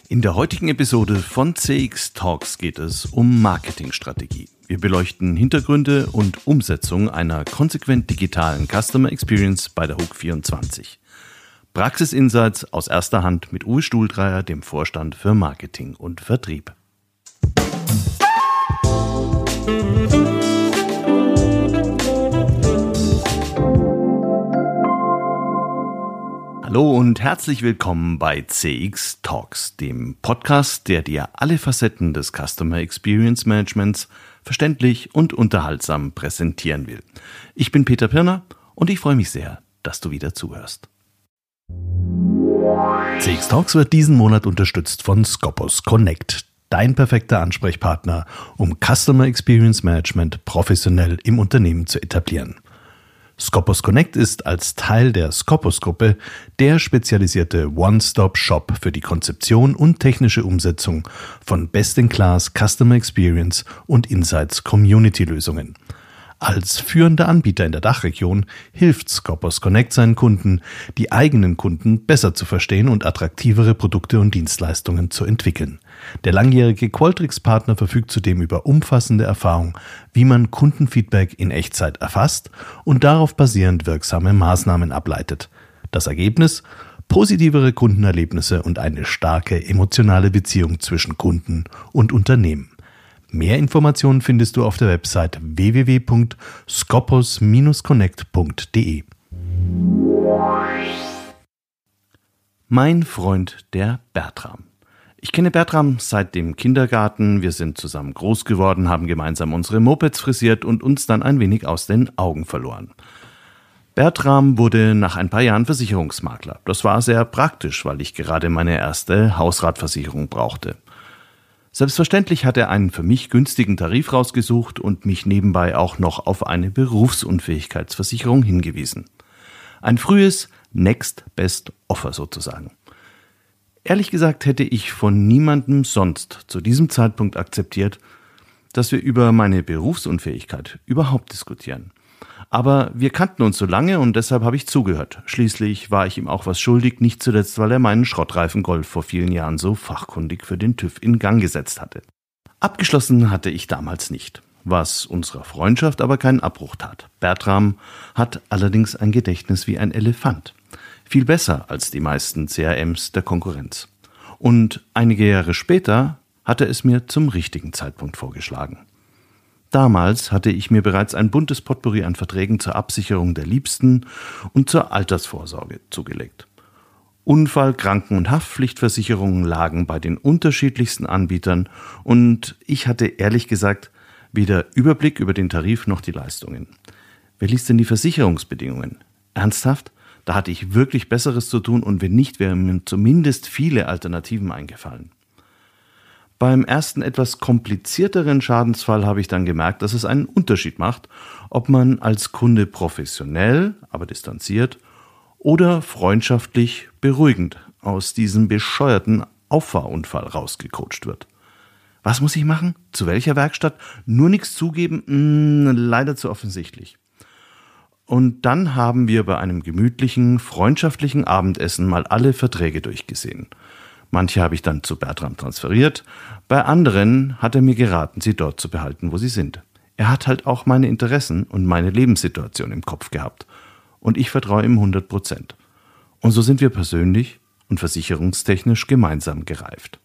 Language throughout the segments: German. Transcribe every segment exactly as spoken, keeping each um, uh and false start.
In der heutigen Episode von C X Talks geht es um Marketingstrategie. Wir beleuchten Hintergründe und Umsetzung einer konsequent digitalen Customer Experience bei der H U K vierundzwanzig. Praxisinsights aus erster Hand mit Uwe Stuhldreier, dem Vorstand für Marketing und Vertrieb. Hallo und herzlich willkommen bei C X Talks, dem Podcast, der dir alle Facetten des Customer Experience Managements verständlich und unterhaltsam präsentieren will. Ich bin Peter Pirner und ich freue mich sehr, dass du wieder zuhörst. C X Talks wird diesen Monat unterstützt von Scopus Connect, dein perfekter Ansprechpartner, um Customer Experience Management professionell im Unternehmen zu etablieren. Scopus Connect ist als Teil der Scopus-Gruppe der spezialisierte One-Stop-Shop für die Konzeption und technische Umsetzung von Best-in-Class Customer Experience und Insights Community-Lösungen. Als führender Anbieter in der Dachregion hilft Scopus Connect seinen Kunden, die eigenen Kunden besser zu verstehen und attraktivere Produkte und Dienstleistungen zu entwickeln. Der langjährige Qualtrics-Partner verfügt zudem über umfassende Erfahrung, wie man Kundenfeedback in Echtzeit erfasst und darauf basierend wirksame Maßnahmen ableitet. Das Ergebnis? Positivere Kundenerlebnisse und eine starke emotionale Beziehung zwischen Kunden und Unternehmen. Mehr Informationen findest du auf der Website w w w punkt scopus dash connect punkt d e. Mein Freund, der Bertram. Ich kenne Bertram seit dem Kindergarten, wir sind zusammen groß geworden, haben gemeinsam unsere Mopeds frisiert und uns dann ein wenig aus den Augen verloren. Bertram wurde nach ein paar Jahren Versicherungsmakler. Das war sehr praktisch, weil ich gerade meine erste Hausratversicherung brauchte. Selbstverständlich hat er einen für mich günstigen Tarif rausgesucht und mich nebenbei auch noch auf eine Berufsunfähigkeitsversicherung hingewiesen. Ein frühes Next Best Offer sozusagen. Ehrlich gesagt hätte ich von niemandem sonst zu diesem Zeitpunkt akzeptiert, dass wir über meine Berufsunfähigkeit überhaupt diskutieren. Aber wir kannten uns so lange und deshalb habe ich zugehört. Schließlich war ich ihm auch was schuldig, nicht zuletzt, weil er meinen Schrottreifen Golf vor vielen Jahren so fachkundig für den TÜV in Gang gesetzt hatte. Abgeschlossen hatte ich damals nicht, was unserer Freundschaft aber keinen Abbruch tat. Bertram hat allerdings ein Gedächtnis wie ein Elefant. Viel besser als die meisten C R Ms der Konkurrenz. Und einige Jahre später hat er es mir zum richtigen Zeitpunkt vorgeschlagen. Damals hatte ich mir bereits ein buntes Potpourri an Verträgen zur Absicherung der Liebsten und zur Altersvorsorge zugelegt. Unfall-, Kranken- und Haftpflichtversicherungen lagen bei den unterschiedlichsten Anbietern und ich hatte ehrlich gesagt weder Überblick über den Tarif noch die Leistungen. Wer liest denn die Versicherungsbedingungen? Ernsthaft? Da hatte ich wirklich Besseres zu tun und wenn nicht, wären mir zumindest viele Alternativen eingefallen. Beim ersten etwas komplizierteren Schadensfall habe ich dann gemerkt, dass es einen Unterschied macht, ob man als Kunde professionell, aber distanziert oder freundschaftlich beruhigend aus diesem bescheuerten Auffahrunfall rausgecoacht wird. Was muss ich machen? Zu welcher Werkstatt? Nur nichts zugeben? Mh, leider zu offensichtlich. Und dann haben wir bei einem gemütlichen, freundschaftlichen Abendessen mal alle Verträge durchgesehen. Manche habe ich dann zu Bertram transferiert, bei anderen hat er mir geraten, sie dort zu behalten, wo sie sind. Er hat halt auch meine Interessen und meine Lebenssituation im Kopf gehabt. Und ich vertraue ihm hundert Prozent. Und so sind wir persönlich und versicherungstechnisch gemeinsam gereift.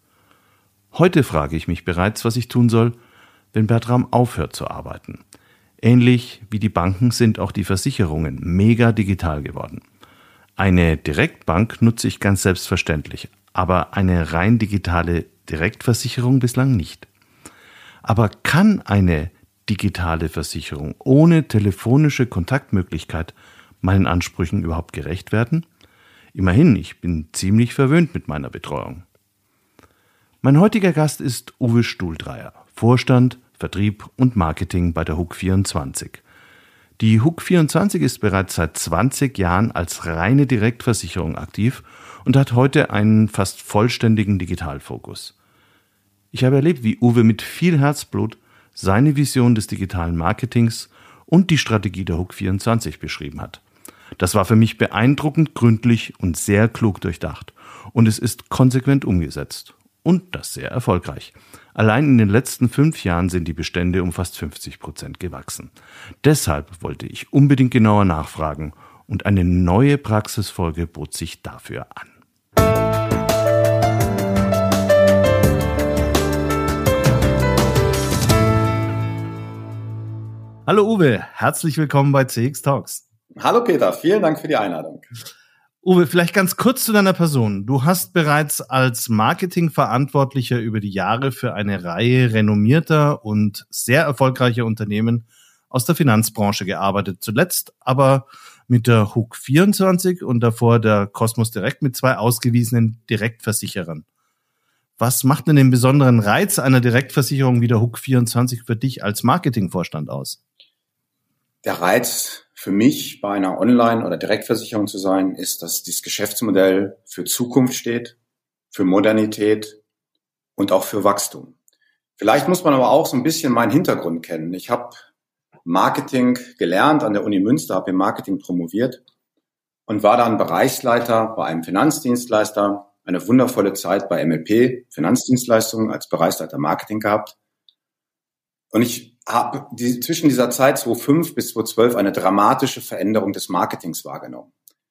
Heute frage ich mich bereits, was ich tun soll, wenn Bertram aufhört zu arbeiten. Ähnlich wie die Banken sind auch die Versicherungen mega digital geworden. Eine Direktbank nutze ich ganz selbstverständlich, aber eine rein digitale Direktversicherung bislang nicht. Aber kann eine digitale Versicherung ohne telefonische Kontaktmöglichkeit meinen Ansprüchen überhaupt gerecht werden? Immerhin, ich bin ziemlich verwöhnt mit meiner Betreuung. Mein heutiger Gast ist Uwe Stuhldreier, Vorstand, Vertrieb und Marketing bei der H U K vierundzwanzig. Die H U K vierundzwanzig ist bereits seit zwanzig Jahren als reine Direktversicherung aktiv und hat heute einen fast vollständigen Digitalfokus. Ich habe erlebt, wie Uwe mit viel Herzblut seine Vision des digitalen Marketings und die Strategie der H U K vierundzwanzig beschrieben hat. Das war für mich beeindruckend gründlich und sehr klug durchdacht. Und es ist konsequent umgesetzt. Und das sehr erfolgreich. Allein in den letzten fünf Jahren sind die Bestände um fast fünfzig Prozent gewachsen. Deshalb wollte ich unbedingt genauer nachfragen und eine neue Praxisfolge bot sich dafür an. Hallo Uwe, herzlich willkommen bei C X Talks. Hallo Peter, vielen Dank für die Einladung. Uwe, vielleicht ganz kurz zu deiner Person. Du hast bereits als Marketingverantwortlicher über die Jahre für eine Reihe renommierter und sehr erfolgreicher Unternehmen aus der Finanzbranche gearbeitet. Zuletzt aber mit der H U C vierundzwanzig und davor der Cosmos Direct mit zwei ausgewiesenen Direktversicherern. Was macht denn den besonderen Reiz einer Direktversicherung wie der H U C vierundzwanzig für dich als Marketingvorstand aus? Der Reiz für mich, bei einer Online- oder Direktversicherung zu sein, ist, dass dieses Geschäftsmodell für Zukunft steht, für Modernität und auch für Wachstum. Vielleicht muss man aber auch so ein bisschen meinen Hintergrund kennen. Ich habe Marketing gelernt an der Uni Münster, habe im Marketing promoviert und war dann Bereichsleiter bei einem Finanzdienstleister. Eine wundervolle Zeit bei M L P, Finanzdienstleistungen, als Bereichsleiter Marketing gehabt. Und ich habe die, zwischen dieser Zeit zweitausendfünf bis zweitausendzwölf eine dramatische Veränderung des Marketings wahrgenommen.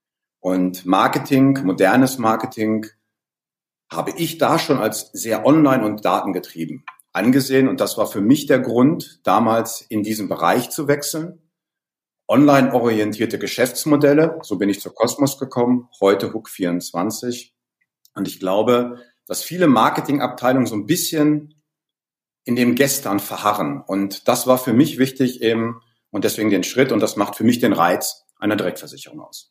Und Marketing, modernes Marketing, habe ich da schon als sehr online- und datengetrieben angesehen. Und das war für mich der Grund, damals in diesen Bereich zu wechseln. Online-orientierte Geschäftsmodelle, so bin ich zur Cosmos gekommen, heute H U C vierundzwanzig. Und ich glaube, dass viele Marketingabteilungen so ein bisschen in dem Gestern verharren. Und das war für mich wichtig eben und deswegen den Schritt und das macht für mich den Reiz einer Direktversicherung aus.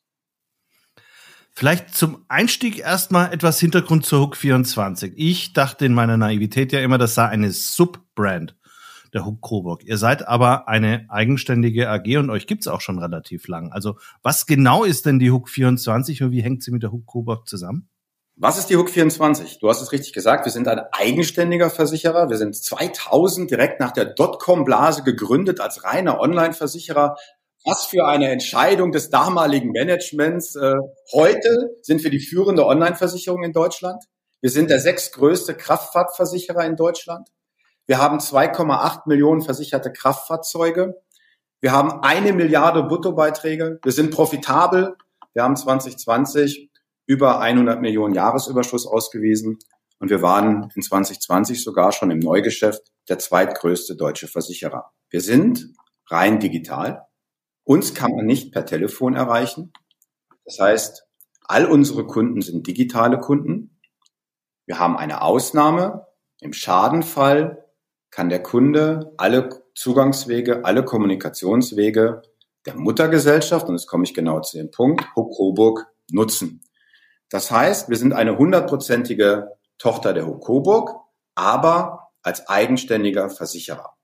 Vielleicht zum Einstieg erstmal etwas Hintergrund zur H U C vierundzwanzig. Ich dachte in meiner Naivität ja immer, das sei eine Subbrand der H U C Coburg. Ihr seid aber eine eigenständige A G und euch gibt's auch schon relativ lang. Also was genau ist denn die H U C vierundzwanzig und wie hängt sie mit der H U C Coburg zusammen? Was ist die H U C vierundzwanzig? Du hast es richtig gesagt, wir sind ein eigenständiger Versicherer. Wir sind zweitausend direkt nach der Dotcom-Blase gegründet als reiner Online-Versicherer. Was für eine Entscheidung des damaligen Managements. Äh, heute sind wir die führende Online-Versicherung in Deutschland. Wir sind der sechstgrößte Kraftfahrtversicherer in Deutschland. Wir haben zwei Komma acht Millionen versicherte Kraftfahrzeuge. Wir haben eine Milliarde Bruttobeiträge. Wir sind profitabel. Wir haben zwanzig zwanzig über hundert Millionen Jahresüberschuss ausgewiesen und wir waren in zwanzig zwanzig sogar schon im Neugeschäft der zweitgrößte deutsche Versicherer. Wir sind rein digital. Uns kann man nicht per Telefon erreichen. Das heißt, all unsere Kunden sind digitale Kunden. Wir haben eine Ausnahme. Im Schadenfall kann der Kunde alle Zugangswege, alle Kommunikationswege der Muttergesellschaft, und jetzt komme ich genau zu dem Punkt, H U C Coburg, nutzen. Das heißt, wir sind eine hundertprozentige Tochter der H U C Coburg, aber als eigenständiger Versicherer.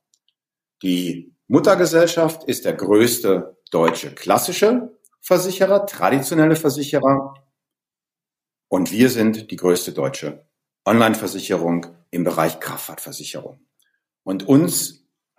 Die Muttergesellschaft ist der größte deutsche klassische Versicherer, traditionelle Versicherer. Und wir sind die größte deutsche Online-Versicherung im Bereich Kraftfahrtversicherung. Und uns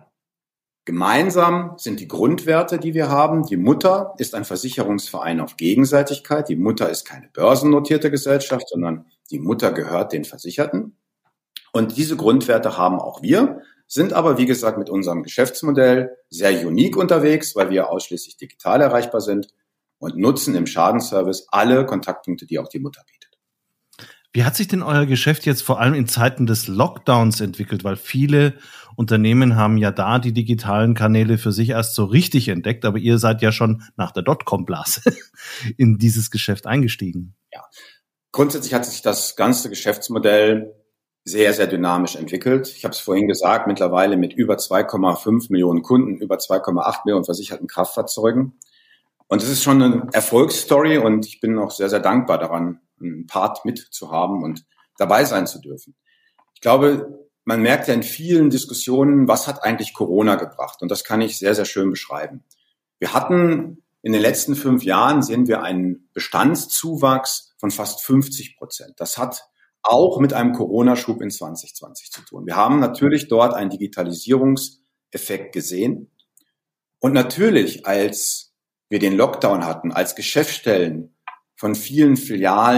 gemeinsam sind die Grundwerte, die wir haben. Die Mutter ist ein Versicherungsverein auf Gegenseitigkeit. Die Mutter ist keine börsennotierte Gesellschaft, sondern die Mutter gehört den Versicherten. Und diese Grundwerte haben auch wir, sind aber, wie gesagt, mit unserem Geschäftsmodell sehr unique unterwegs, weil wir ausschließlich digital erreichbar sind und nutzen im Schadenservice alle Kontaktpunkte, die auch die Mutter bietet. Wie hat sich denn euer Geschäft jetzt vor allem in Zeiten des Lockdowns entwickelt? Weil viele Unternehmen haben ja da die digitalen Kanäle für sich erst so richtig entdeckt, aber ihr seid ja schon nach der Dotcom-Blase in dieses Geschäft eingestiegen. Ja, grundsätzlich hat sich das ganze Geschäftsmodell sehr, sehr dynamisch entwickelt. Ich habe es vorhin gesagt, mittlerweile mit über zwei Komma fünf Millionen Kunden, über zwei Komma acht Millionen versicherten Kraftfahrzeugen. Und es ist schon eine Erfolgsstory und ich bin auch sehr, sehr dankbar daran, einen Part mitzuhaben und dabei sein zu dürfen. Ich glaube, man merkt ja in vielen Diskussionen, was hat eigentlich Corona gebracht? Und das kann ich sehr, sehr schön beschreiben. Wir hatten in den letzten fünf Jahren, sehen wir einen Bestandszuwachs von fast fünfzig Prozent. Das hat auch mit einem Corona-Schub in zwanzig zwanzig zu tun. Wir haben natürlich dort einen Digitalisierungseffekt gesehen. Und natürlich, als wir den Lockdown hatten, als Geschäftsstellen von vielen Filialen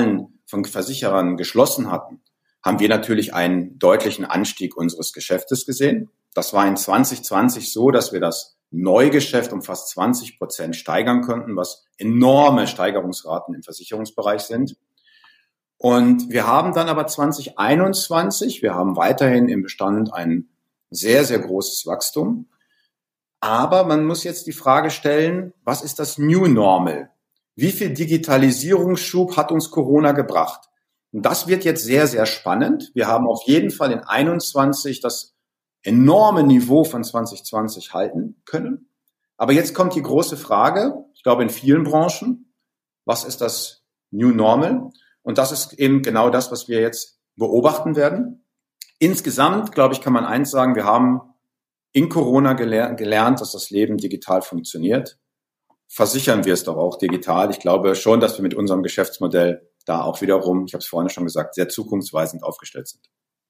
von Versicherern geschlossen hatten, haben wir natürlich einen deutlichen Anstieg unseres Geschäftes gesehen. Das war in zwanzig zwanzig so, dass wir das Neugeschäft um fast zwanzig Prozent steigern konnten, was enorme Steigerungsraten im Versicherungsbereich sind. Und wir haben dann aber zwanzig einundzwanzig, wir haben weiterhin im Bestand ein sehr, sehr großes Wachstum. Aber man muss jetzt die Frage stellen, was ist das New Normal? Wie viel Digitalisierungsschub hat uns Corona gebracht? Und das wird jetzt sehr, sehr spannend. Wir haben auf jeden Fall in einundzwanzig das enorme Niveau von zwanzig zwanzig halten können. Aber jetzt kommt die große Frage, ich glaube in vielen Branchen, was ist das New Normal? Und das ist eben genau das, was wir jetzt beobachten werden. Insgesamt, glaube ich, kann man eins sagen, wir haben in Corona geler- gelernt, dass das Leben digital funktioniert. Versichern wir es doch auch digital. Ich glaube schon, dass wir mit unserem Geschäftsmodell da auch wiederum, ich habe es vorhin schon gesagt, sehr zukunftsweisend aufgestellt sind.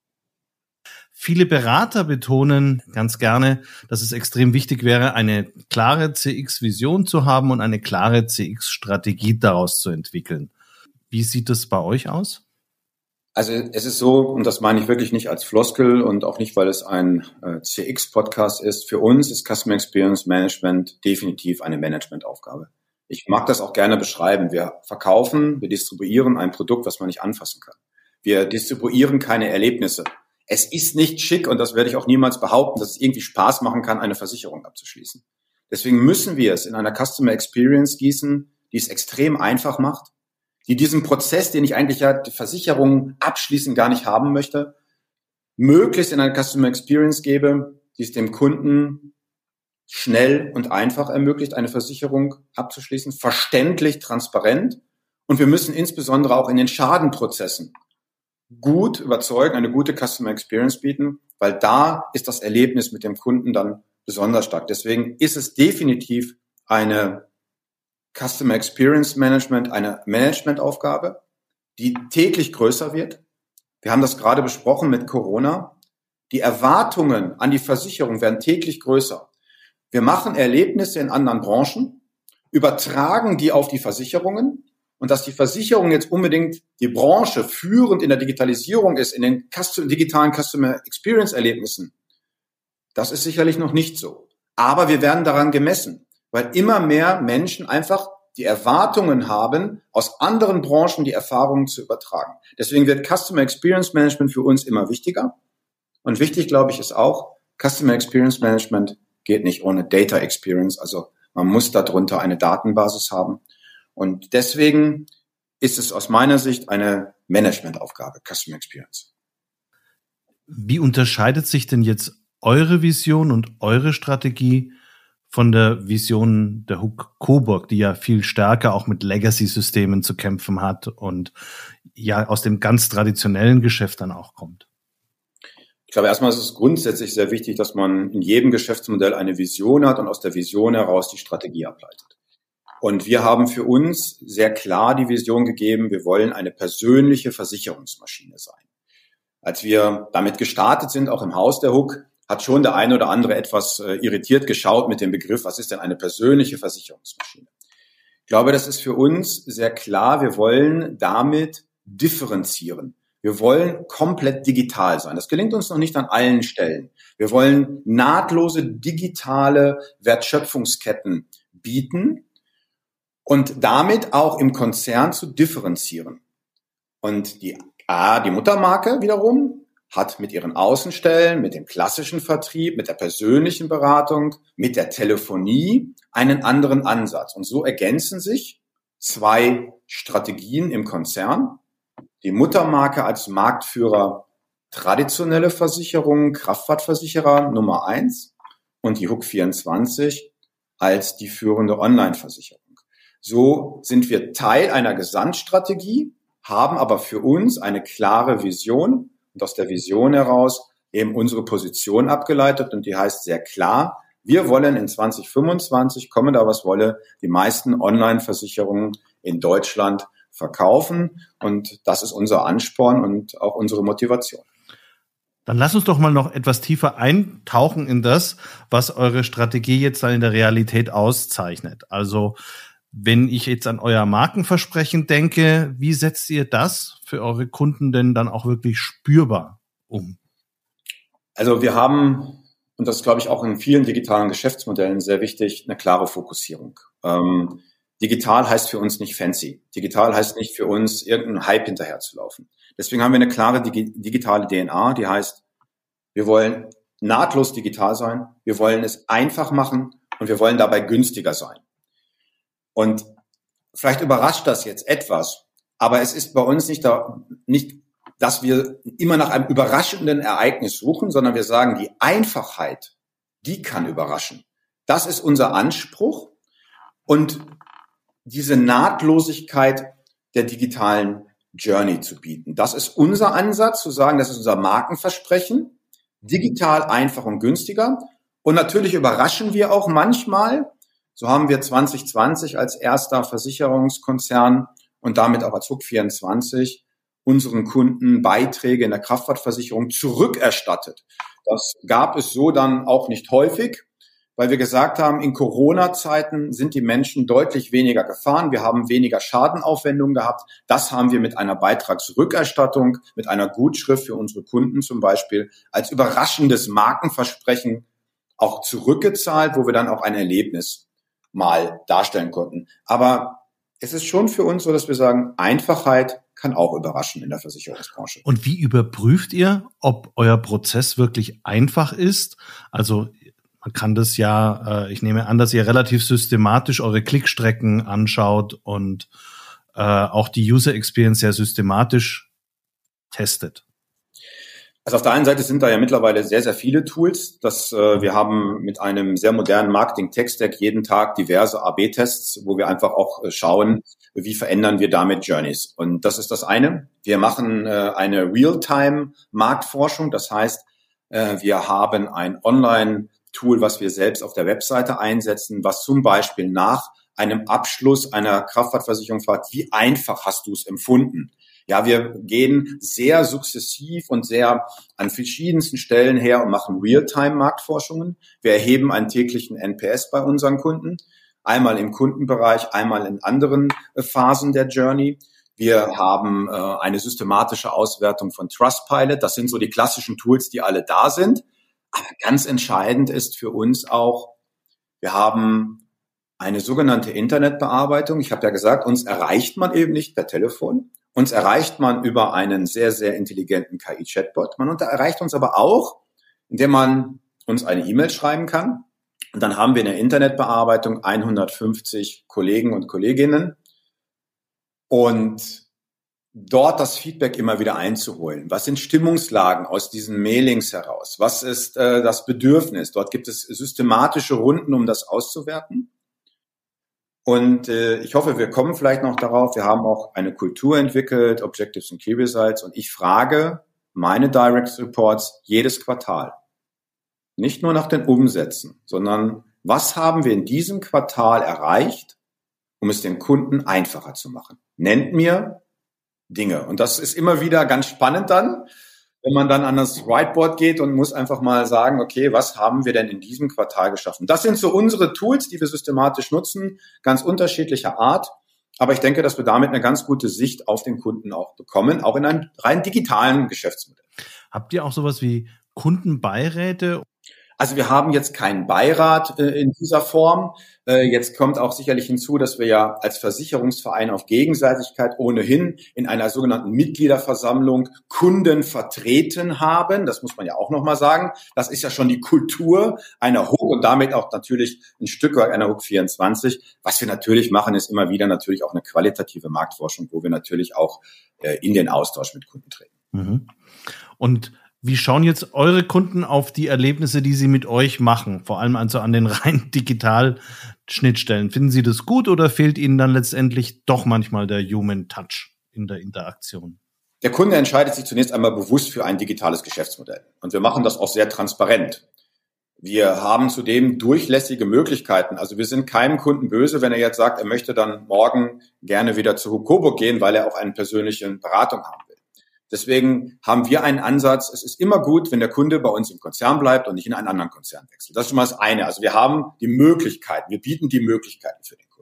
Viele Berater betonen ganz gerne, dass es extrem wichtig wäre, eine klare C X-Vision zu haben und eine klare C X-Strategie daraus zu entwickeln. Wie sieht das bei euch aus? Also es ist so, und das meine ich wirklich nicht als Floskel und auch nicht, weil es ein äh, C X-Podcast ist, für uns ist Customer Experience Management definitiv eine Managementaufgabe. Ich mag das auch gerne beschreiben. Wir verkaufen, wir distribuieren ein Produkt, was man nicht anfassen kann. Wir distribuieren keine Erlebnisse. Es ist nicht schick, und das werde ich auch niemals behaupten, dass es irgendwie Spaß machen kann, eine Versicherung abzuschließen. Deswegen müssen wir es in einer Customer Experience gießen, die es extrem einfach macht, die diesen Prozess, den ich eigentlich ja die Versicherung abschließen gar nicht haben möchte, möglichst in eine Customer Experience gebe, die es dem Kunden schnell und einfach ermöglicht, eine Versicherung abzuschließen, verständlich, transparent. Und wir müssen insbesondere auch in den Schadenprozessen gut überzeugen, eine gute Customer Experience bieten, weil da ist das Erlebnis mit dem Kunden dann besonders stark. Deswegen ist es definitiv eine Customer Experience Management, eine Managementaufgabe, die täglich größer wird. Wir haben das gerade besprochen mit Corona. Die Erwartungen an die Versicherung werden täglich größer. Wir machen Erlebnisse in anderen Branchen, übertragen die auf die Versicherungen, und dass die Versicherung jetzt unbedingt die Branche führend in der Digitalisierung ist, in den Custom, digitalen Customer Experience Erlebnissen, das ist sicherlich noch nicht so. Aber wir werden daran gemessen, weil immer mehr Menschen einfach die Erwartungen haben, aus anderen Branchen die Erfahrungen zu übertragen. Deswegen wird Customer Experience Management für uns immer wichtiger. Und wichtig, glaube ich, ist auch, Customer Experience Management geht nicht ohne Data Experience. Also man muss darunter eine Datenbasis haben. Und deswegen ist es aus meiner Sicht eine Managementaufgabe, Customer Experience. Wie unterscheidet sich denn jetzt eure Vision und eure Strategie von der Vision der H U K Coburg, die ja viel stärker auch mit Legacy-Systemen zu kämpfen hat und ja aus dem ganz traditionellen Geschäft dann auch kommt? Ich glaube, erstmal ist es grundsätzlich sehr wichtig, dass man in jedem Geschäftsmodell eine Vision hat und aus der Vision heraus die Strategie ableitet. Und wir haben für uns sehr klar die Vision gegeben, wir wollen eine persönliche Versicherungsmaschine sein. Als wir damit gestartet sind, auch im Haus der H U K, hat schon der eine oder andere etwas äh, irritiert geschaut mit dem Begriff, was ist denn eine persönliche Versicherungsmaschine? Ich glaube, das ist für uns sehr klar, wir wollen damit differenzieren. Wir wollen komplett digital sein. Das gelingt uns noch nicht an allen Stellen. Wir wollen nahtlose digitale Wertschöpfungsketten bieten und damit auch im Konzern zu differenzieren. Und die A, die Muttermarke wiederum, hat mit ihren Außenstellen, mit dem klassischen Vertrieb, mit der persönlichen Beratung, mit der Telefonie einen anderen Ansatz. Und so ergänzen sich zwei Strategien im Konzern. Die Muttermarke als Marktführer traditionelle Versicherungen, Kraftfahrtversicherer Nummer eins und die H U K vierundzwanzig als die führende Online-Versicherung. So sind wir Teil einer Gesamtstrategie, haben aber für uns eine klare Vision und aus der Vision heraus eben unsere Position abgeleitet und die heißt sehr klar, wir wollen in zwanzig fünfundzwanzig, komme da was wolle, die meisten Online-Versicherungen in Deutschland verkaufen und das ist unser Ansporn und auch unsere Motivation. Dann lass uns doch mal noch etwas tiefer eintauchen in das, was eure Strategie jetzt dann in der Realität auszeichnet. Also Wenn ich jetzt an euer Markenversprechen denke, wie setzt ihr das für eure Kunden denn dann auch wirklich spürbar um? Also wir haben, und das ist, glaube ich, auch in vielen digitalen Geschäftsmodellen sehr wichtig, eine klare Fokussierung. Ähm, digital heißt für uns nicht fancy. Digital heißt nicht für uns, irgendeinen Hype hinterherzulaufen. Deswegen haben wir eine klare digi- digitale D N A, die heißt, wir wollen nahtlos digital sein, wir wollen es einfach machen und wir wollen dabei günstiger sein. Und vielleicht überrascht das jetzt etwas, aber es ist bei uns nicht, da, nicht, dass wir immer nach einem überraschenden Ereignis suchen, sondern wir sagen, die Einfachheit, die kann überraschen. Das ist unser Anspruch und diese Nahtlosigkeit der digitalen Journey zu bieten. Das ist unser Ansatz, zu sagen, das ist unser Markenversprechen, digital, einfach und günstiger. Und natürlich überraschen wir auch manchmal. So haben wir zwanzig zwanzig als erster Versicherungskonzern und damit auch als H U K vierundzwanzig unseren Kunden Beiträge in der Kraftfahrtversicherung zurückerstattet. Das gab es so dann auch nicht häufig, weil wir gesagt haben, in Corona-Zeiten sind die Menschen deutlich weniger gefahren. Wir haben weniger Schadenaufwendungen gehabt. Das haben wir mit einer Beitragsrückerstattung, mit einer Gutschrift für unsere Kunden zum Beispiel als überraschendes Markenversprechen auch zurückgezahlt, wo wir dann auch ein Erlebnis mal darstellen konnten. Aber es ist schon für uns so, dass wir sagen, Einfachheit kann auch überraschen in der Versicherungsbranche. Und wie überprüft ihr, ob euer Prozess wirklich einfach ist? Also man kann das ja, äh, ich nehme an, dass ihr relativ systematisch eure Klickstrecken anschaut und äh, auch die User Experience sehr systematisch testet. Also auf der einen Seite sind da ja mittlerweile sehr, sehr viele Tools. Das, äh, wir haben mit einem sehr modernen Marketing-Tech-Stack jeden Tag diverse A B Tests, wo wir einfach auch äh, schauen, wie verändern wir damit Journeys. Und das ist das eine. Wir machen äh, eine Real-Time-Marktforschung. Das heißt, äh, wir haben ein Online-Tool, was wir selbst auf der Webseite einsetzen, was zum Beispiel nach einem Abschluss einer Kraftfahrtversicherung fragt, wie einfach hast du es empfunden? Ja, wir gehen sehr sukzessiv und sehr an verschiedensten Stellen her und machen Real-Time-Marktforschungen. Wir erheben einen täglichen N P S bei unseren Kunden, einmal im Kundenbereich, einmal in anderen äh, Phasen der Journey. Wir haben äh, eine systematische Auswertung von Trustpilot. Das sind so die klassischen Tools, die alle da sind. Aber ganz entscheidend ist für uns auch, wir haben eine sogenannte Internetbearbeitung. Ich habe ja gesagt, uns erreicht man eben nicht per Telefon. Uns erreicht man über einen sehr, sehr intelligenten K I-Chatbot. Man erreicht uns aber auch, indem man uns eine E-Mail schreiben kann. Und dann haben wir in der Internetbearbeitung hundertfünfzig Kollegen und Kolleginnen. Und dort das Feedback immer wieder einzuholen. Was sind Stimmungslagen aus diesen Mailings heraus? Was ist äh, das Bedürfnis? Dort gibt es systematische Runden, um das auszuwerten. Und äh, ich hoffe, wir kommen vielleicht noch darauf. Wir haben auch eine Kultur entwickelt, Objectives und Key Results. Und ich frage meine Direct Reports jedes Quartal. Nicht nur nach den Umsätzen, sondern was haben wir in diesem Quartal erreicht, um es den Kunden einfacher zu machen? Nennt mir Dinge. Und das ist immer wieder ganz spannend dann, wenn man dann an das Whiteboard geht und muss einfach mal sagen, okay, was haben wir denn in diesem Quartal geschaffen? Das sind so unsere Tools, die wir systematisch nutzen, ganz unterschiedlicher Art. Aber ich denke, dass wir damit eine ganz gute Sicht auf den Kunden auch bekommen, auch in einem rein digitalen Geschäftsmodell. Habt ihr auch sowas wie Kundenbeiräte? Also wir haben jetzt keinen Beirat äh, in dieser Form. Äh, jetzt kommt auch sicherlich hinzu, dass wir ja als Versicherungsverein auf Gegenseitigkeit ohnehin in einer sogenannten Mitgliederversammlung Kunden vertreten haben. Das muss man ja auch nochmal sagen. Das ist ja schon die Kultur einer H U K und damit auch natürlich ein Stück weit einer H U K vierundzwanzig. Was wir natürlich machen, ist immer wieder natürlich auch eine qualitative Marktforschung, wo wir natürlich auch äh, in den Austausch mit Kunden treten. Mhm. Und wie schauen jetzt eure Kunden auf die Erlebnisse, die sie mit euch machen? Vor allem also an den rein digital Schnittstellen. Finden Sie das gut oder fehlt Ihnen dann letztendlich doch manchmal der Human Touch in der Interaktion? Der Kunde entscheidet sich zunächst einmal bewusst für ein digitales Geschäftsmodell. Und wir machen das auch sehr transparent. Wir haben zudem durchlässige Möglichkeiten. Also wir sind keinem Kunden böse, wenn er jetzt sagt, er möchte dann morgen gerne wieder zu Coburg gehen, weil er auch eine persönliche Beratung haben will. Deswegen haben wir einen Ansatz, es ist immer gut, wenn der Kunde bei uns im Konzern bleibt und nicht in einen anderen Konzern wechselt. Das ist schon mal das eine. Also wir haben die Möglichkeiten, wir bieten die Möglichkeiten für den Kunden.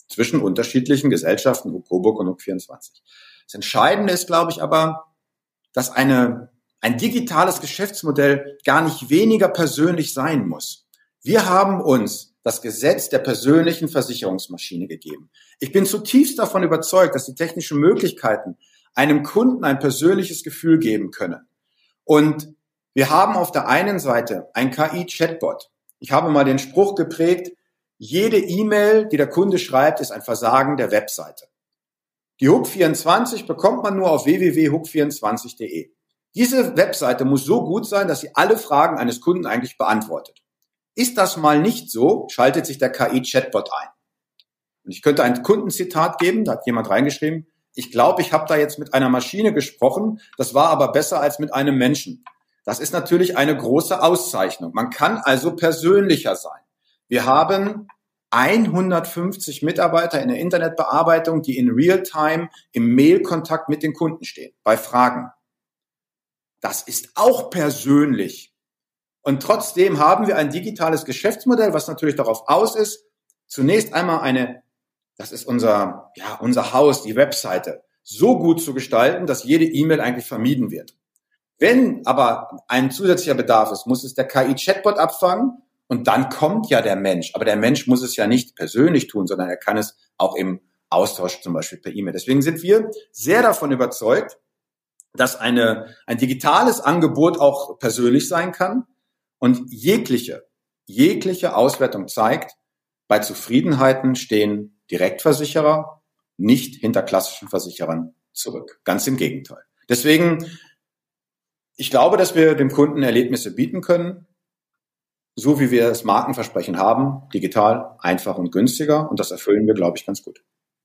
zwischen unterschiedlichen Gesellschaften, H U K Coburg und H U K vierundzwanzig. Das Entscheidende ist, glaube ich, aber, dass eine, ein digitales Geschäftsmodell gar nicht weniger persönlich sein muss. Wir haben uns das Gesetz der persönlichen Versicherungsmaschine gegeben. Ich bin zutiefst davon überzeugt, dass die technischen Möglichkeiten einem Kunden ein persönliches Gefühl geben können. Und wir haben auf der einen Seite ein K I-Chatbot. Ich habe mal den Spruch geprägt, jede E-Mail, die der Kunde schreibt, ist ein Versagen der Webseite. Die H U K vierundzwanzig bekommt man nur auf w w w punkt h u k vierundzwanzig punkt d e. Diese Webseite muss so gut sein, dass sie alle Fragen eines Kunden eigentlich beantwortet. Ist das mal nicht so, schaltet sich der K I-Chatbot ein. Und ich könnte ein Kundenzitat geben, da hat jemand reingeschrieben, ich glaube, ich habe da jetzt mit einer Maschine gesprochen, das war aber besser als mit einem Menschen. Das ist natürlich eine große Auszeichnung. Man kann also persönlicher sein. Wir haben hundertfünfzig Mitarbeiter in der Internetbearbeitung, die in Realtime im Mailkontakt mit den Kunden stehen, bei Fragen. Das ist auch persönlich. Und trotzdem haben wir ein digitales Geschäftsmodell, was natürlich darauf aus ist, zunächst einmal eine, das ist unser, ja, unser Haus, die Webseite, so gut zu gestalten, dass jede E-Mail eigentlich vermieden wird. Wenn aber ein zusätzlicher Bedarf ist, muss es der K I-Chatbot abfangen und dann kommt ja der Mensch. Aber der Mensch muss es ja nicht persönlich tun, sondern er kann es auch im Austausch, zum Beispiel per E-Mail. Deswegen sind wir sehr davon überzeugt, dass eine, ein digitales Angebot auch persönlich sein kann. Und jegliche, jegliche Auswertung zeigt, bei Zufriedenheiten stehen Direktversicherer nicht hinter klassischen Versicherern zurück. Ganz im Gegenteil. Deswegen, ich glaube, dass wir dem Kunden Erlebnisse bieten können, so wie wir das Markenversprechen haben, digital, einfach und günstiger. Und das erfüllen wir, glaube ich, ganz gut.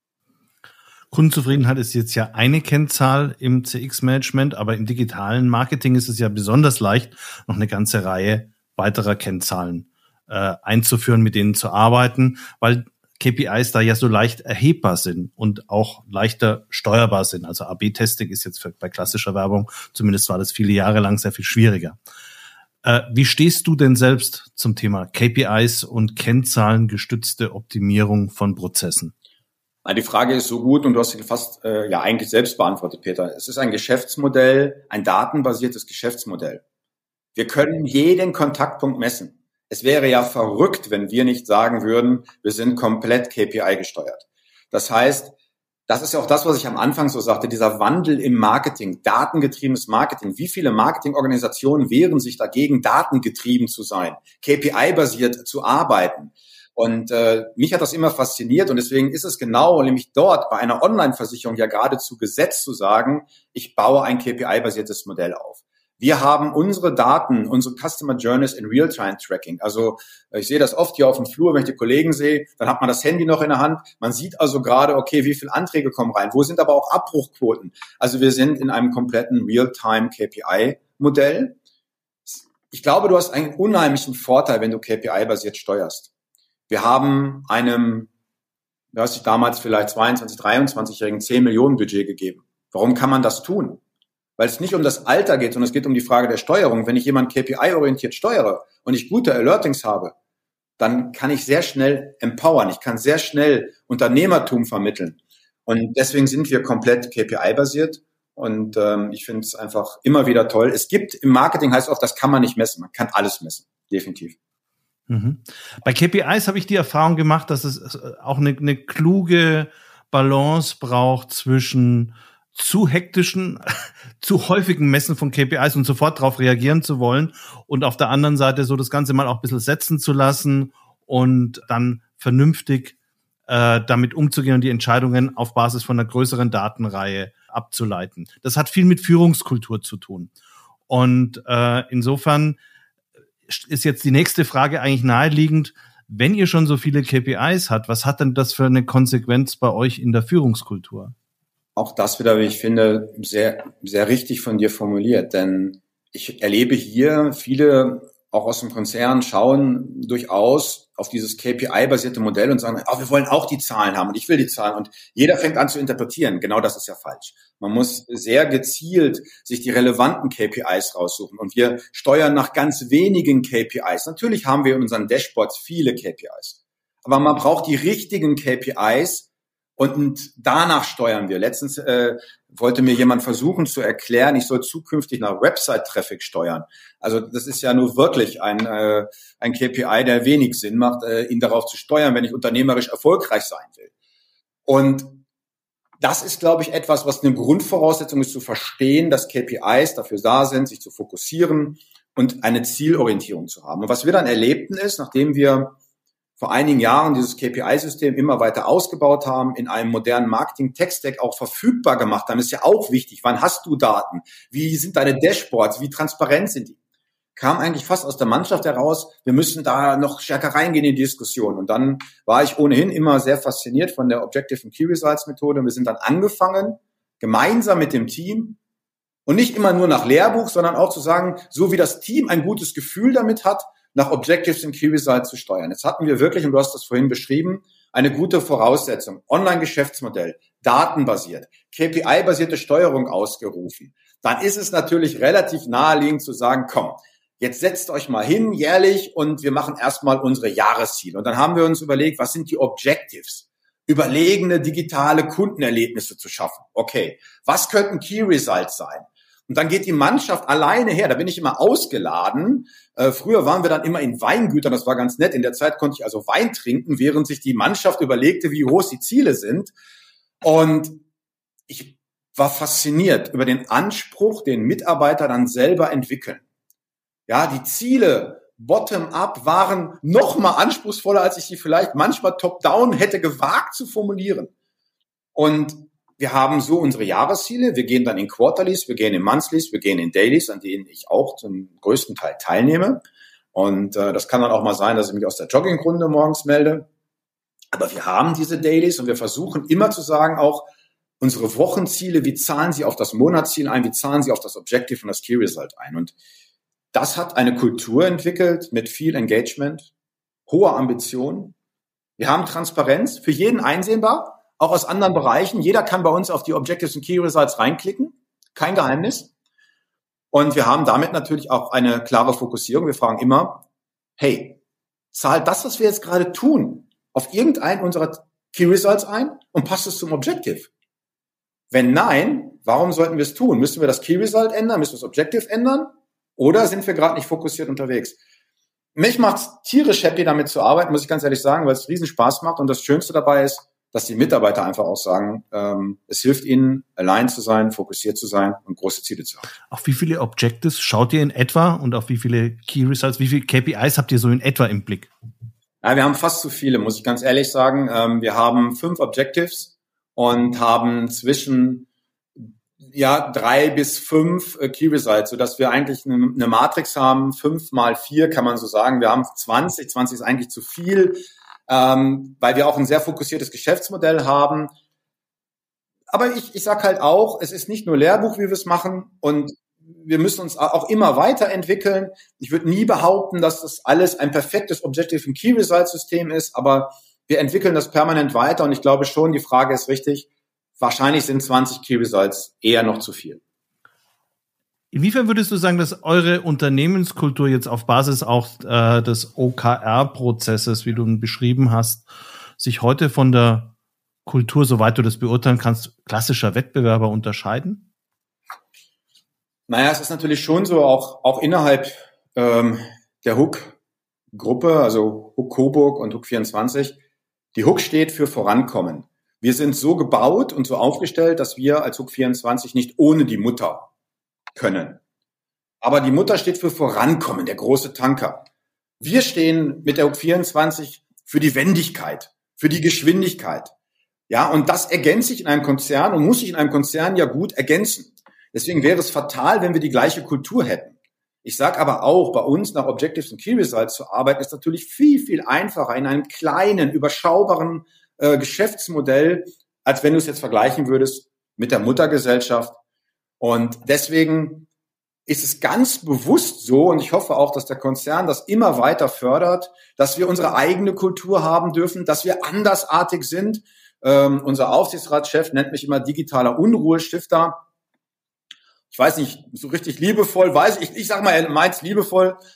Kundenzufriedenheit ist jetzt ja eine Kennzahl im C X-Management, aber im digitalen Marketing ist es ja besonders leicht, noch eine ganze Reihe weiterer Kennzahlen äh, einzuführen, mit denen zu arbeiten, weil K P Is da ja so leicht erhebbar sind und auch leichter steuerbar sind. Also A B Testing ist jetzt für, bei klassischer Werbung, zumindest war das viele Jahre lang, sehr viel schwieriger. Äh, wie stehst du denn selbst zum Thema K P Is und kennzahlengestützte Optimierung von Prozessen? Die Frage ist so gut und du hast sie fast äh, ja eigentlich selbst beantwortet, Peter. Es ist ein Geschäftsmodell, ein datenbasiertes Geschäftsmodell. Wir können jeden Kontaktpunkt messen. Es wäre ja verrückt, wenn wir nicht sagen würden, wir sind komplett K P I gesteuert. Das heißt, das ist ja auch das, was ich am Anfang so sagte, dieser Wandel im Marketing, datengetriebenes Marketing. Wie viele Marketingorganisationen wehren sich dagegen, datengetrieben zu sein, K P I-basiert zu arbeiten? Und äh, mich hat das immer fasziniert und deswegen ist es genau, nämlich dort bei einer Online-Versicherung ja geradezu Gesetz zu sagen, ich baue ein K P I-basiertes Modell auf. Wir haben unsere Daten, unsere Customer Journeys in Real-Time-Tracking. Also ich sehe das oft hier auf dem Flur, wenn ich die Kollegen sehe, dann hat man das Handy noch in der Hand. Man sieht also gerade, okay, wie viele Anträge kommen rein, wo sind aber auch Abbruchquoten. Also wir sind in einem kompletten Real-Time-K P I-Modell. Ich glaube, du hast einen unheimlichen Vorteil, wenn du K P I-basiert steuerst. Wir haben einem, du hast dich damals vielleicht zweiundzwanzig-, dreiundzwanzigjährigen zehn Millionen Budget gegeben. Warum kann man das tun? Weil es nicht um das Alter geht, sondern es geht um die Frage der Steuerung. Wenn ich jemanden K P I-orientiert steuere und ich gute Alertings habe, dann kann ich sehr schnell empowern. Ich kann sehr schnell Unternehmertum vermitteln. Und deswegen sind wir komplett K P I-basiert. Und ähm, ich finde es einfach immer wieder toll. Es gibt im Marketing, heißt oft, das kann man nicht messen. Man kann alles messen. Definitiv. Mhm. Bei K P Is habe ich die Erfahrung gemacht, dass es auch eine, eine kluge Balance braucht zwischen zu hektischen, zu häufigen Messen von K P Is und sofort darauf reagieren zu wollen und auf der anderen Seite so das Ganze mal auch ein bisschen setzen zu lassen und dann vernünftig äh, damit umzugehen und die Entscheidungen auf Basis von einer größeren Datenreihe abzuleiten. Das hat viel mit Führungskultur zu tun. Und äh, insofern ist jetzt die nächste Frage eigentlich naheliegend. Wenn ihr schon so viele K P Is habt, was hat denn das für eine Konsequenz bei euch in der Führungskultur? Auch das wieder, wie ich finde, sehr, sehr richtig von dir formuliert. Denn ich erlebe hier viele, auch aus dem Konzern, schauen durchaus auf dieses K P I-basierte Modell und sagen, oh, wir wollen auch die Zahlen haben und ich will die Zahlen. Und jeder fängt an zu interpretieren. Genau das ist ja falsch. Man muss sehr gezielt sich die relevanten K P Is raussuchen. Und wir steuern nach ganz wenigen K P Is. Natürlich haben wir in unseren Dashboards viele K P Is. aber man braucht die richtigen K P Is und danach steuern wir. Letztens äh, wollte mir jemand versuchen zu erklären, ich soll zukünftig nach Website-Traffic steuern. Also das ist ja nur wirklich ein, äh, ein K P I, der wenig Sinn macht, äh, ihn darauf zu steuern, wenn ich unternehmerisch erfolgreich sein will. Und das ist, glaube ich, etwas, was eine Grundvoraussetzung ist, zu verstehen, dass K P Is dafür da sind, sich zu fokussieren und eine Zielorientierung zu haben. Und was wir dann erlebten ist, nachdem wir vor einigen Jahren dieses K P I-System immer weiter ausgebaut haben, in einem modernen Marketing-Tech-Stack auch verfügbar gemacht haben, ist ja auch wichtig. Wann hast du Daten? Wie sind deine Dashboards? Wie transparent sind die? Kam eigentlich fast aus der Mannschaft heraus, wir müssen da noch stärker reingehen in die Diskussion. Und dann war ich ohnehin immer sehr fasziniert von der Objective and Key Results Methode. Und wir sind dann angefangen, gemeinsam mit dem Team und nicht immer nur nach Lehrbuch, sondern auch zu sagen, so wie das Team ein gutes Gefühl damit hat, nach Objectives and Key Results zu steuern. Jetzt hatten wir wirklich, und du hast das vorhin beschrieben, eine gute Voraussetzung. Online-Geschäftsmodell, datenbasiert, K P I-basierte Steuerung ausgerufen. Dann ist es natürlich relativ naheliegend zu sagen, komm, jetzt setzt euch mal hin, jährlich, und wir machen erstmal unsere Jahresziele. Und dann haben wir uns überlegt, was sind die Objectives? Überlegene digitale Kundenerlebnisse zu schaffen. Okay, was könnten Key Results sein? Und dann geht die Mannschaft alleine her. Da bin ich immer ausgeladen. Äh, früher waren wir dann immer in Weingütern. Das war ganz nett. In der Zeit konnte ich also Wein trinken, während sich die Mannschaft überlegte, wie hoch die Ziele sind. Und ich war fasziniert über den Anspruch, den Mitarbeiter dann selber entwickeln. Ja, die Ziele bottom-up waren noch mal anspruchsvoller, als ich sie vielleicht manchmal top-down hätte gewagt zu formulieren. Und wir haben so unsere Jahresziele. Wir gehen dann in Quarterlies, wir gehen in Monthlies, wir gehen in Dailies, an denen ich auch zum größten Teil teilnehme. Und äh, das kann dann auch mal sein, dass ich mich aus der Joggingrunde morgens melde. Aber wir haben diese Dailies und wir versuchen immer zu sagen, auch unsere Wochenziele, wie zahlen sie auf das Monatsziel ein, wie zahlen sie auf das Objective und das Key Result ein. Und das hat eine Kultur entwickelt mit viel Engagement, hoher Ambition. Wir haben Transparenz, für jeden einsehbar, auch aus anderen Bereichen. Jeder kann bei uns auf die Objectives und Key Results reinklicken. Kein Geheimnis. Und wir haben damit natürlich auch eine klare Fokussierung. Wir fragen immer, hey, zahlt das, was wir jetzt gerade tun, auf irgendeinen unserer Key Results ein und passt es zum Objective? Wenn nein, warum sollten wir es tun? Müssen wir das Key Result ändern? Müssen wir das Objective ändern? Oder sind wir gerade nicht fokussiert unterwegs? Mich macht es tierisch happy, damit zu arbeiten, muss ich ganz ehrlich sagen, weil es riesen Spaß macht. Und das Schönste dabei ist, dass die Mitarbeiter einfach auch sagen, ähm, es hilft ihnen, allein zu sein, fokussiert zu sein und große Ziele zu haben. Auf wie viele Objectives schaut ihr in etwa und auf wie viele Key Results, wie viele K P Is habt ihr so in etwa im Blick? Ja, wir haben fast zu viele, muss ich ganz ehrlich sagen. Ähm, wir haben fünf Objectives und haben zwischen ja drei bis fünf äh, Key Results, sodass wir eigentlich eine, eine Matrix haben. Fünf mal vier kann man so sagen. Wir haben zwanzig. zwanzig ist eigentlich zu viel. Ähm, weil wir auch ein sehr fokussiertes Geschäftsmodell haben. Aber ich, ich sage halt auch, es ist nicht nur Lehrbuch, wie wir es machen, und wir müssen uns auch immer weiterentwickeln. Ich würde nie behaupten, dass das alles ein perfektes Objective and Key Results System ist, aber wir entwickeln das permanent weiter, und ich glaube schon, die Frage ist richtig, wahrscheinlich sind zwanzig Key Results eher noch zu viel. Inwiefern würdest du sagen, dass eure Unternehmenskultur jetzt auf Basis auch äh, des O K R-Prozesses, wie du ihn beschrieben hast, sich heute von der Kultur, soweit du das beurteilen kannst, klassischer Wettbewerber unterscheiden? Naja, es ist natürlich schon so, auch, auch innerhalb ähm, der Hook-Gruppe, also Hook Coburg und Hook vierundzwanzig, die Hook steht für Vorankommen. Wir sind so gebaut und so aufgestellt, dass wir als Hook vierundzwanzig nicht ohne die Mutter können. Aber die Mutter steht für Vorankommen, der große Tanker. Wir stehen mit der Hook vierundzwanzig für die Wendigkeit, für die Geschwindigkeit. Ja, und das ergänzt sich in einem Konzern und muss sich in einem Konzern ja gut ergänzen. Deswegen wäre es fatal, wenn wir die gleiche Kultur hätten. Ich sage aber auch, bei uns nach Objectives and Key Results zu arbeiten, ist natürlich viel, viel einfacher in einem kleinen, überschaubaren äh, Geschäftsmodell, als wenn du es jetzt vergleichen würdest mit der Muttergesellschaft. Und deswegen ist es ganz bewusst so, und ich hoffe auch, dass der Konzern das immer weiter fördert, dass wir unsere eigene Kultur haben dürfen, dass wir andersartig sind. Ähm, unser Aufsichtsratschef nennt mich immer digitaler Unruhestifter. Ich weiß nicht, so richtig liebevoll, weiß ich, ich sag mal, er meint's liebevoll.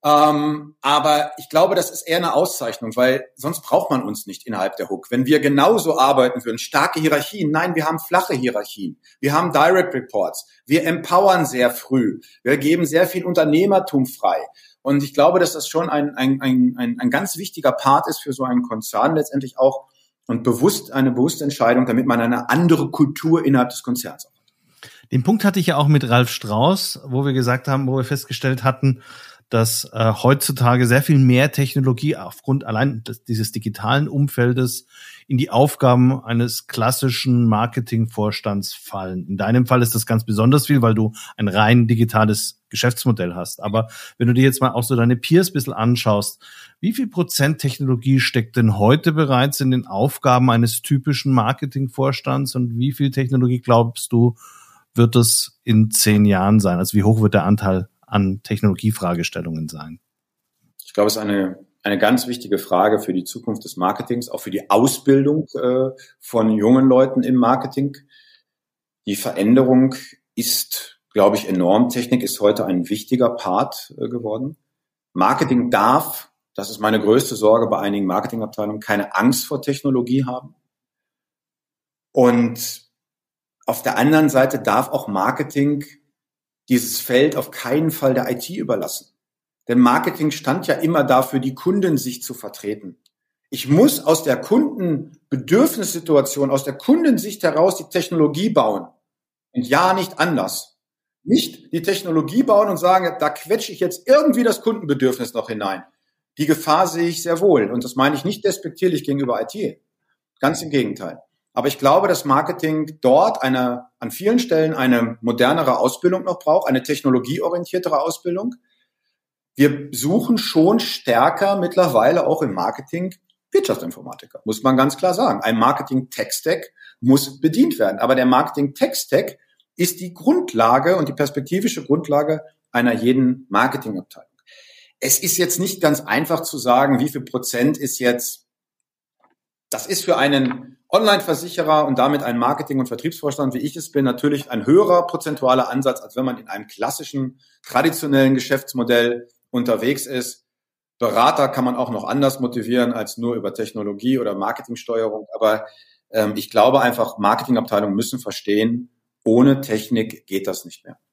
Ähm, aber ich glaube, das ist eher eine Auszeichnung, weil sonst braucht man uns nicht innerhalb der Hook. Wenn wir genauso arbeiten würden, starke Hierarchien, nein, wir haben flache Hierarchien. Wir haben Direct Reports. Wir empowern sehr früh. Wir geben sehr viel Unternehmertum frei. Und ich glaube, dass das schon ein, ein, ein, ein, ein ganz wichtiger Part ist für so einen Konzern letztendlich auch und bewusst eine bewusste Entscheidung, damit man eine andere Kultur innerhalb des Konzerns hat. Den Punkt hatte ich ja auch mit Ralf Strauß, wo wir gesagt haben, wo wir festgestellt hatten, dass äh, heutzutage sehr viel mehr Technologie aufgrund allein des, dieses digitalen Umfeldes in die Aufgaben eines klassischen Marketingvorstands fallen. In deinem Fall ist das ganz besonders viel, weil du ein rein digitales Geschäftsmodell hast. Aber wenn du dir jetzt mal auch so deine Peers ein bisschen anschaust, wie viel Prozent Technologie steckt denn heute bereits in den Aufgaben eines typischen Marketingvorstands und wie viel Technologie, glaubst du, wird es in zehn Jahren sein? Also wie hoch wird der Anteil an Technologiefragestellungen sein? Ich glaube, es ist eine, eine ganz wichtige Frage für die Zukunft des Marketings, auch für die Ausbildung äh, von jungen Leuten im Marketing. Die Veränderung ist, glaube ich, enorm. Technik ist heute ein wichtiger Part äh, geworden. Marketing darf, das ist meine größte Sorge bei einigen Marketingabteilungen, keine Angst vor Technologie haben. Und auf der anderen Seite darf auch Marketing dieses Feld auf keinen Fall der I T überlassen. Denn Marketing stand ja immer dafür, die Kundensicht zu vertreten. Ich muss aus der Kundenbedürfnissituation, aus der Kundensicht heraus die Technologie bauen. Und ja, nicht anders. Nicht die Technologie bauen und sagen, da quetsche ich jetzt irgendwie das Kundenbedürfnis noch hinein. Die Gefahr sehe ich sehr wohl. Und das meine ich nicht despektierlich gegenüber I T. Ganz im Gegenteil. Aber ich glaube, dass Marketing dort eine, an vielen Stellen eine modernere Ausbildung noch braucht, eine technologieorientiertere Ausbildung. Wir suchen schon stärker mittlerweile auch im Marketing Wirtschaftsinformatiker, muss man ganz klar sagen. Ein Marketing-Tech-Stack muss bedient werden. Aber der Marketing-Tech-Stack ist die Grundlage und die perspektivische Grundlage einer jeden Marketingabteilung. Es ist jetzt nicht ganz einfach zu sagen, wie viel Prozent ist jetzt, das ist für einen Online-Versicherer und damit einen Marketing- und Vertriebsvorstand, wie ich es bin, natürlich ein höherer prozentualer Ansatz, als wenn man in einem klassischen, traditionellen Geschäftsmodell unterwegs ist. Berater kann man auch noch anders motivieren als nur über Technologie oder Marketingsteuerung. Aber ähm, ich glaube einfach, Marketingabteilungen müssen verstehen, ohne Technik geht das nicht mehr.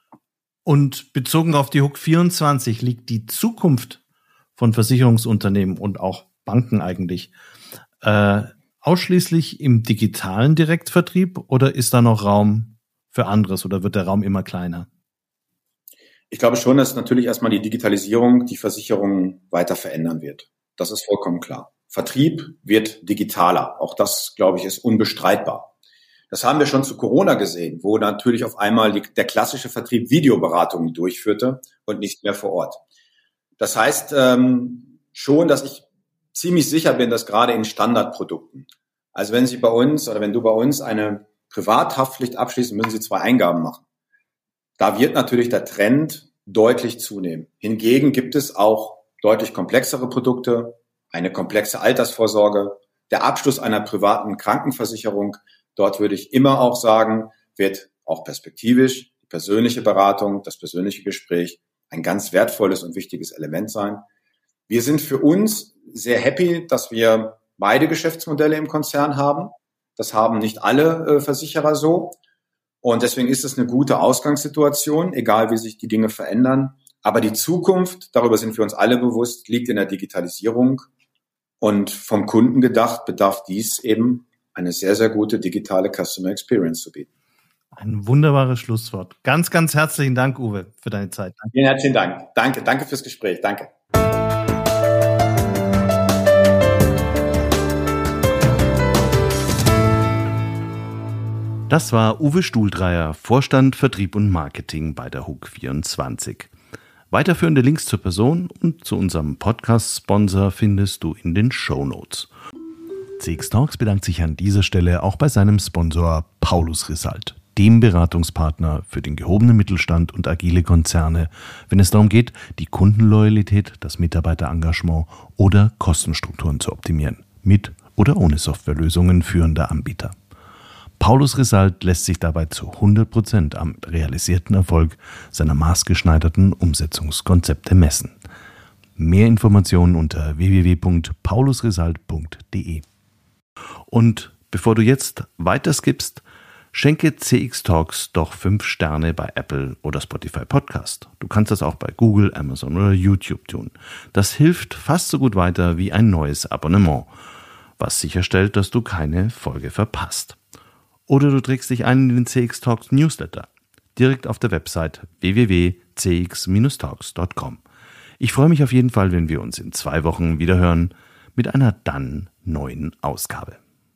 Und bezogen auf die Hook vierundzwanzig liegt die Zukunft von Versicherungsunternehmen und auch Banken eigentlich äh, ausschließlich im digitalen Direktvertrieb oder ist da noch Raum für anderes oder wird der Raum immer kleiner? Ich glaube schon, dass natürlich erstmal die Digitalisierung die Versicherungen weiter verändern wird. Das ist vollkommen klar. Vertrieb wird digitaler. Auch das, glaube ich, ist unbestreitbar. Das haben wir schon zu Corona gesehen, wo natürlich auf einmal die, der klassische Vertrieb Videoberatungen durchführte und nicht mehr vor Ort. Das heißt ähm, schon, dass ich ziemlich sicher bin, dass gerade in Standardprodukten, also wenn Sie bei uns oder wenn du bei uns eine Privathaftpflicht abschließen, müssen Sie zwei Eingaben machen. Da wird natürlich der Trend deutlich zunehmen. Hingegen gibt es auch deutlich komplexere Produkte, eine komplexe Altersvorsorge, der Abschluss einer privaten Krankenversicherung. Dort würde ich immer auch sagen, wird auch perspektivisch die persönliche Beratung, das persönliche Gespräch ein ganz wertvolles und wichtiges Element sein. Wir sind für uns sehr happy, dass wir beide Geschäftsmodelle im Konzern haben. Das haben nicht alle äh, Versicherer so. Und deswegen ist es eine gute Ausgangssituation, egal wie sich die Dinge verändern. Aber die Zukunft, darüber sind wir uns alle bewusst, liegt in der Digitalisierung. Und vom Kunden gedacht bedarf dies eben eine sehr, sehr gute digitale Customer Experience zu bieten. Ein wunderbares Schlusswort. Ganz, ganz herzlichen Dank, Uwe, für deine Zeit. Danke. Vielen herzlichen Dank. Danke, danke fürs Gespräch. Danke. Das war Uwe Stuhldreyer, Vorstand Vertrieb und Marketing bei der Hook vierundzwanzig. Weiterführende Links zur Person und zu unserem Podcast-Sponsor findest du in den Shownotes. C X Talks bedankt sich an dieser Stelle auch bei seinem Sponsor Paulus Risalt, dem Beratungspartner für den gehobenen Mittelstand und agile Konzerne, wenn es darum geht, die Kundenloyalität, das Mitarbeiterengagement oder Kostenstrukturen zu optimieren, mit oder ohne Softwarelösungen führender Anbieter. Paulus Risalt lässt sich dabei zu hundert Prozent am realisierten Erfolg seiner maßgeschneiderten Umsetzungskonzepte messen. Mehr Informationen unter w w w punkt paulus risalt punkt d e. Und bevor du jetzt weiter skippst, schenke C X Talks doch fünf Sterne bei Apple oder Spotify Podcast. Du kannst das auch bei Google, Amazon oder YouTube tun. Das hilft fast so gut weiter wie ein neues Abonnement, was sicherstellt, dass du keine Folge verpasst. Oder du trägst dich ein in den C X Talks Newsletter, direkt auf der Website w w w punkt c x talks punkt com. Ich freue mich auf jeden Fall, wenn wir uns in zwei Wochen wieder hören mit einer dann neuen Ausgabe.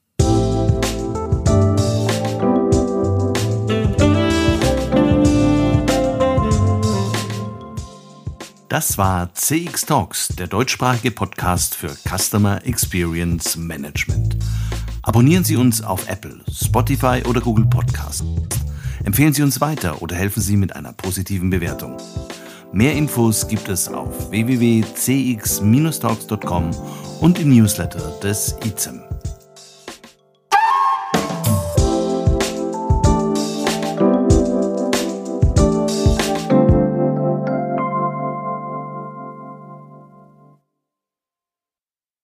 Das war C X Talks, der deutschsprachige Podcast für Customer Experience Management. Abonnieren Sie uns auf Apple, Spotify oder Google Podcast. Empfehlen Sie uns weiter oder helfen Sie mit einer positiven Bewertung. Mehr Infos gibt es auf w w w punkt c x talks punkt com und im Newsletter des I Z E M.